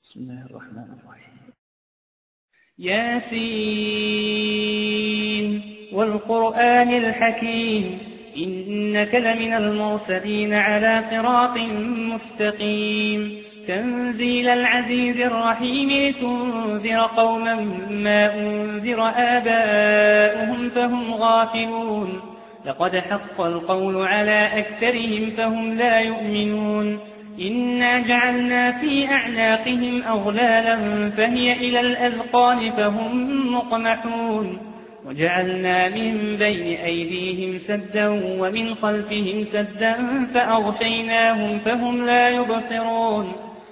بسم الله الرحمن الرحيم. ياسين والقرآن الحكيم إنك لمن المرسلين على صراط مستقيم تنزيل العزيز الرحيم لتنذر قوما ما أنذر آباؤهم فهم غافلون لقد حق القول على أكثرهم فهم لا يؤمنون إنا جعلنا في أعناقهم أغلالا فهي إلى الأذقان فهم مقمحون وجعلنا من بين أيديهم سدا ومن خلفهم سدا فأغشيناهم فهم لا يبصرون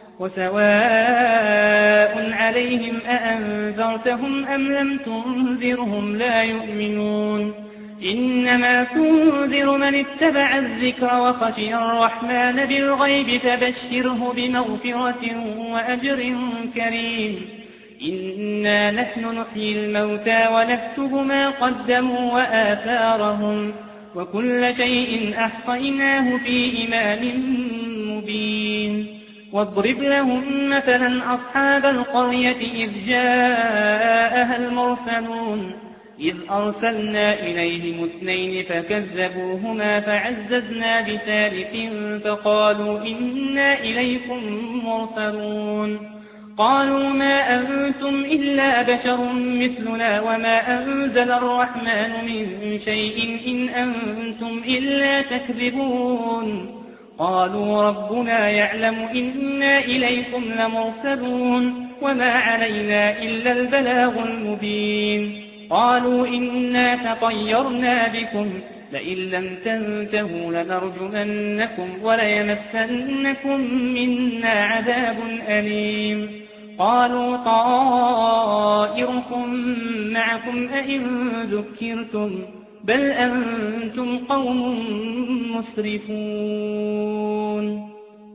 وسواء عليهم أأنذرتهم أم لم تنذرهم لا يؤمنون إنما تنذر من اتبع الذكر وخشي الرحمن بالغيب فبشره بمغفرة وأجر كريم إنا نحن نحيي الموتى ونكتب ما قدموا وآثارهم وكل شيء أحصيناه في إمام مبين واضرب لهم مثلا أصحاب القرية إذ جاءها المرسلون إذ أرسلنا إليهم 2 فكذبوهما فعززنا بثالث فقالوا إنا إليكم مرسلون قالوا ما أنتم إلا بشر مثلنا وما أنزل الرحمن من شيء إن أنتم إلا تكذبون قالوا ربنا يعلم إنا إليكم لمرسلون وما علينا إلا البلاغ المبين قالوا إنا تطيرنا بكم لئن لم تنتهوا لنرجمنكم وليمسنكم منا عذاب أليم قالوا طائركم معكم أئن ذكرتم بل أنتم قوم مسرفون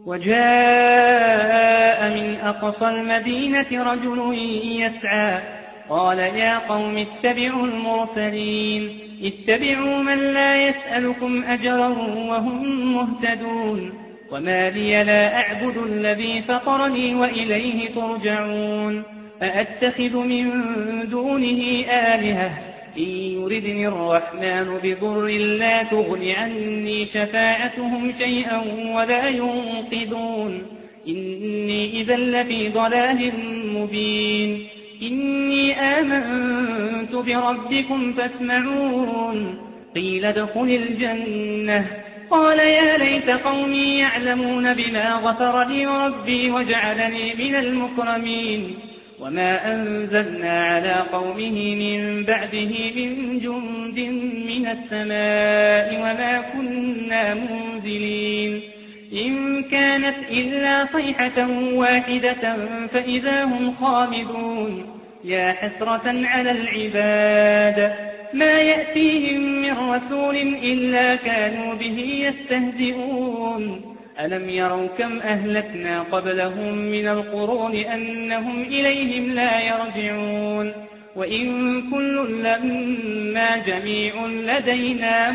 وجاء من أقصى المدينة رجل يسعى قال يا قوم اتبعوا المرسلين اتبعوا من لا يسألكم أجرا وهم مهتدون وما لي لا أعبد الذي فطرني وإليه ترجعون أأتخذ من دونه آلهة إن يردني الرحمن بضر لا تغن عني شفاعتهم شيئا ولا ينقذون إني إذا لفي ضلال مبين إني آمنت بربكم فاسمعون قيل ادخل الجنة قال يا ليت قومي يعلمون بما غفر لي ربي وجعلني من المكرمين وما أنزلنا على قومه من بعده من جند من السماء وما كنا منزلين إن كانت إلا صيحة واحدة فإذا هم خامدون يا حسرة على العباد ما يأتيهم من رسول إلا كانوا به يستهزئون ألم يروا كم أهلكنا قبلهم من القرون أنهم إليهم لا يرجعون وإن كل لما جميع لدينا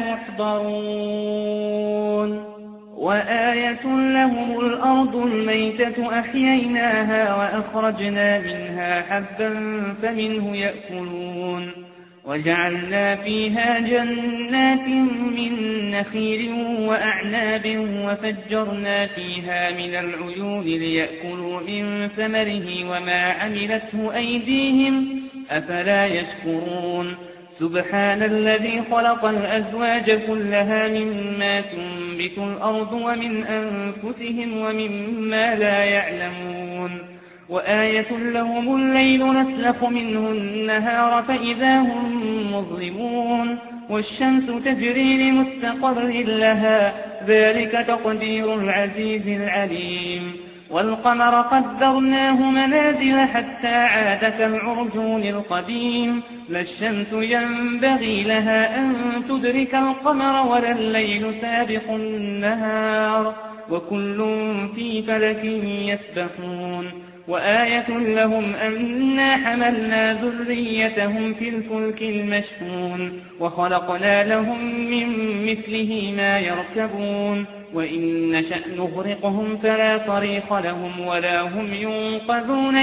محضرون وآية لهم الأرض الميتة أحييناها وأخرجنا منها حبا فمنه يأكلون وجعلنا فيها جنات من نخيل وأعناب وفجرنا فيها من العيون ليأكلوا من ثمره وما عملته أيديهم أفلا يشكرون سبحان الذي خلق الأزواج كلها مما تنبت الأرض ومن أنفسهم ومما لا يعلمون وآية لهم الليل نسلخ منه النهار فإذا هم مظلمون والشمس تجري لمستقر لها ذلك تقدير العزيز العليم والقمر قدرناه منازل حتى عاد كالعرجون القديم لا الشمس ينبغي لها أن تدرك القمر ولا الليل سابق النهار وكل في فلك يسبحون وآية لهم أنا حملنا ذريتهم في الفلك المشحون وخلقنا لهم من مثله ما يركبون وإن نشأ نغرقهم فلا صريخ لهم ولا هم ينقذون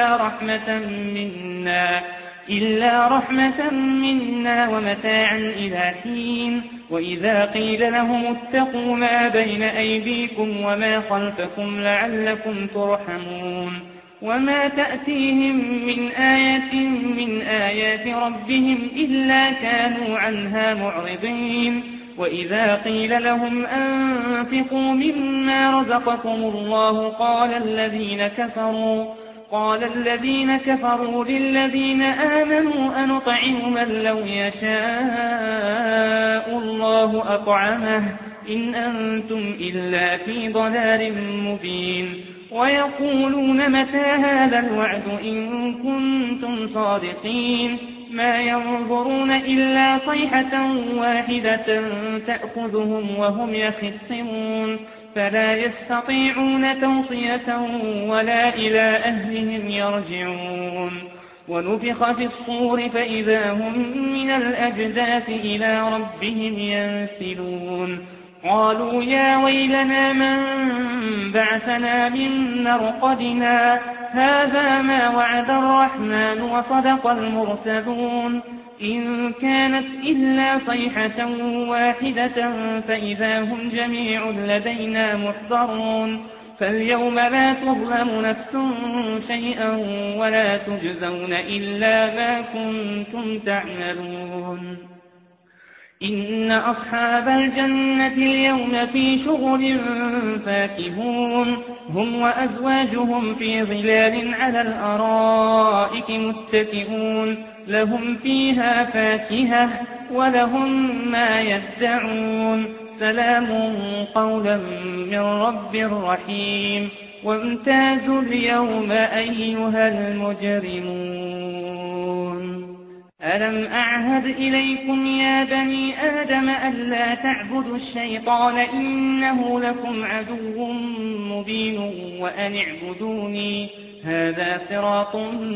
إلا رحمة منا ومتاعا إلى حين. وإذا قيل لهم اتقوا ما بين أيديكم وما خلفكم لعلكم ترحمون وما تأتيهم من آية من آيات ربهم إلا كانوا عنها معرضين. وإذا قيل لهم أنفقوا مما رزقكم الله قال الذين كفروا للذين آمنوا أنطعم من لو يشاء الله أطعمه إن أنتم إلا في ضلال مبين. ويقولون متى هذا الوعد إن كنتم صادقين ما ينظرون إلا صيحة واحدة تأخذهم وهم يخصمون فلا يستطيعون توصية ولا إلى أهلهم يرجعون. ونفخ في الصور فإذا هم من الأجداث إلى ربهم ينسلون. قالوا يا ويلنا من بعثنا من مرقدنا هذا ما وعد الرحمن وصدق المرسلون إن كانت إلا صيحة واحدة فإذا هم جميع لدينا محضرون. فاليوم لا تظلم نفس شيئا ولا تجزون إلا ما كنتم تعملون. إن أصحاب الجنة اليوم في شغل فاكهون هم وأزواجهم في ظلال على الأرائك متكئون لهم فيها فاكهة ولهم ما يدعون سلام قولا من رب رحيم. وامتازوا اليوم أيها المجرمون ألم أعهد إليكم يا بني آدم ألا تعبدوا الشيطان إنه لكم عدو مبين وأن اعبدوني هذا صراط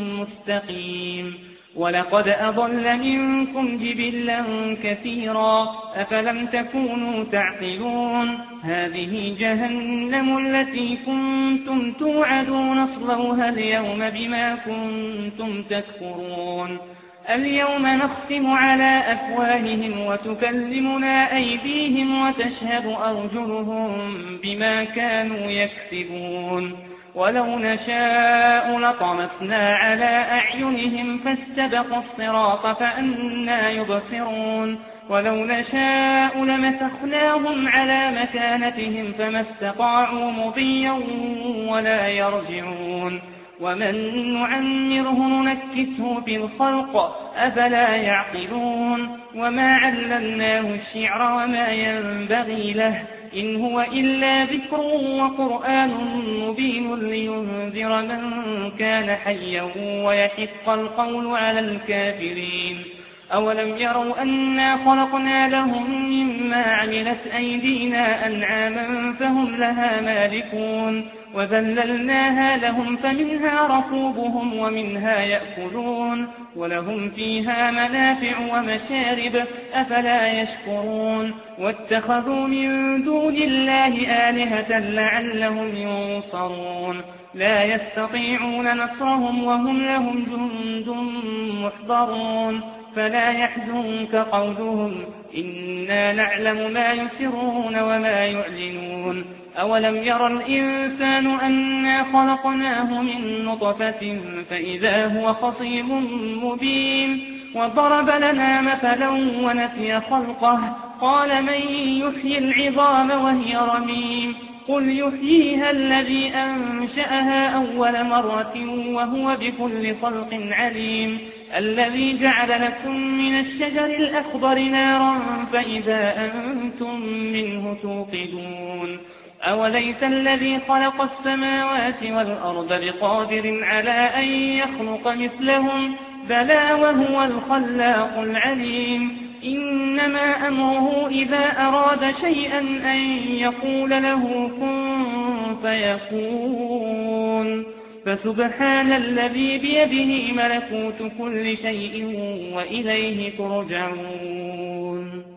مستقيم. ولقد أضل منكم جبلا كثيرا أفلم تكونوا تعقلون. هذه جهنم التي كنتم توعدون اصلوها اليوم بما كنتم تكفرون. اليوم نختم على أفواههم وتكلمنا أيديهم وتشهد أرجلهم بما كانوا يكسبون. ولو نشاء لطمسنا على أعينهم فاستبقوا الصراط فأنى يبصرون. ولو نشاء لمسخناهم على مكانتهم فما استطاعوا مضيا ولا يرجعون. ومن نعمره ننكسه في الخلق أفلا يعقلون. وما علمناه الشعر وما ينبغي له إن هو إلا ذكر وقرآن مبين لينذر من كان حيا ويحق القول على الكافرين. أولم يروا أنا خلقنا لهم مما عملت أيدينا أنعاما فهم لها مالكون وذللناها لهم فمنها ركوبهم ومنها يأكلون ولهم فيها منافع ومشارب أفلا يشكرون. واتخذوا من دون الله آلهة لعلهم ينصرون لا يستطيعون نصرهم وهم لهم جند محضرون. فلا يحزنك قولهم إنا نعلم ما يسرون وما يعلنون. أولم ير الإنسان أنا خلقناه من نطفة فإذا هو خصيم مبين. وضرب لنا مثلا ونسي خلقه قال من يحيي العظام وهي رميم قل يحييها الذي أنشأها أول مرة وهو بكل خلق عليم. الذي جعل لكم من الشجر الأخضر نارا فإذا أنتم منه توقدون. أوليس الذي خلق السماوات والأرض بقادر على أن يخلق مثلهم بلى وهو الخلاق العليم. إنما أمره إذا أراد شيئا أن يقول له كن فيكون. فسبحان الذي بيده ملكوت كل شيء وإليه ترجعون.